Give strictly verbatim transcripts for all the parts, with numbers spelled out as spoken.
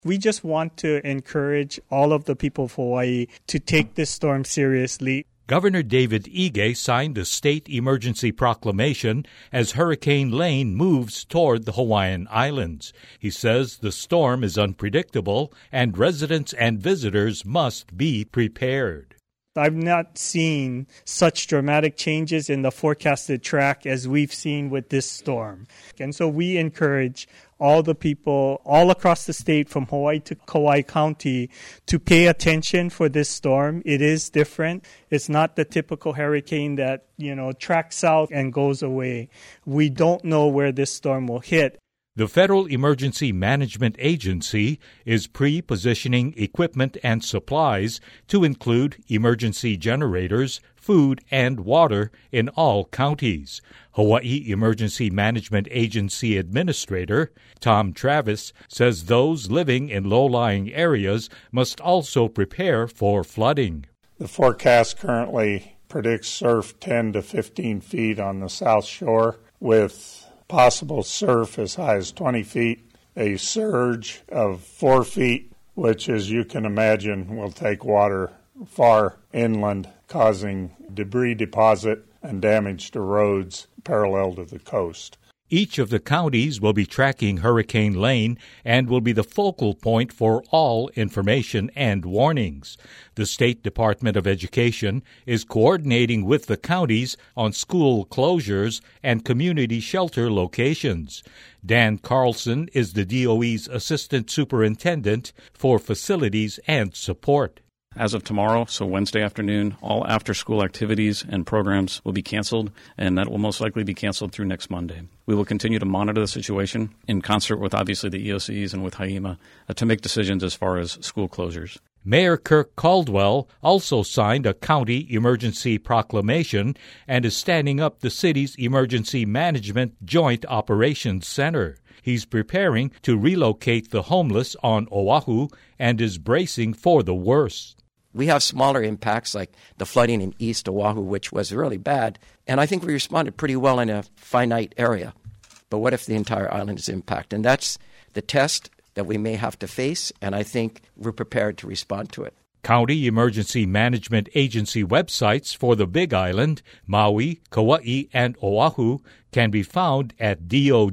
We just want to encourage all of the people of Hawaii to take this storm seriously. Governor David Ige signed a state emergency proclamation as Hurricane Lane moves toward the Hawaiian Islands. He says the storm is unpredictable and residents and visitors must be prepared. I've not seen such dramatic changes in the forecasted track as we've seen with this storm. And so we encourage all the people all across the state from Hawaii to Kauai County to pay attention for this storm. It is different. It's not the typical hurricane that, you know, tracks south and goes away. We don't know where this storm will hit. The Federal Emergency Management Agency is pre-positioning equipment and supplies to include emergency generators, food, and water in all counties. Hawaii Emergency Management Agency Administrator Tom Travis says those living in low-lying areas must also prepare for flooding. The forecast currently predicts surf ten to fifteen feet on the South Shore, with possible surf as high as twenty feet, a surge of four feet, which, as you can imagine, will take water far inland, causing debris deposit and damage to roads parallel to the coast. Each of the counties will be tracking Hurricane Lane and will be the focal point for all information and warnings. The State Department of Education is coordinating with the counties on school closures and community shelter locations. Dan Carlson is the D O E's Assistant Superintendent for Facilities and Support. As of tomorrow, so Wednesday afternoon, all after-school activities and programs will be canceled, and that will most likely be canceled through next Monday. We will continue to monitor the situation in concert with, obviously, the E O Cs and with H I E M A uh, to make decisions as far as school closures. Mayor Kirk Caldwell also signed a county emergency proclamation and is standing up the city's Emergency Management Joint Operations Center. He's preparing to relocate the homeless on Oahu and is bracing for the worst. We have smaller impacts like the flooding in East Oahu, which was really bad, and I think we responded pretty well in a finite area. But what if the entire island is impacted? And that's the test that we may have to face, and I think we're prepared to respond to it. County Emergency Management Agency websites for the Big Island, Maui, Kauai, and Oahu can be found at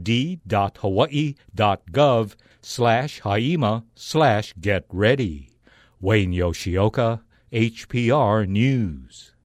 dod.hawaii.gov slash haima slash get ready. Wayne Yoshioka, H P R News.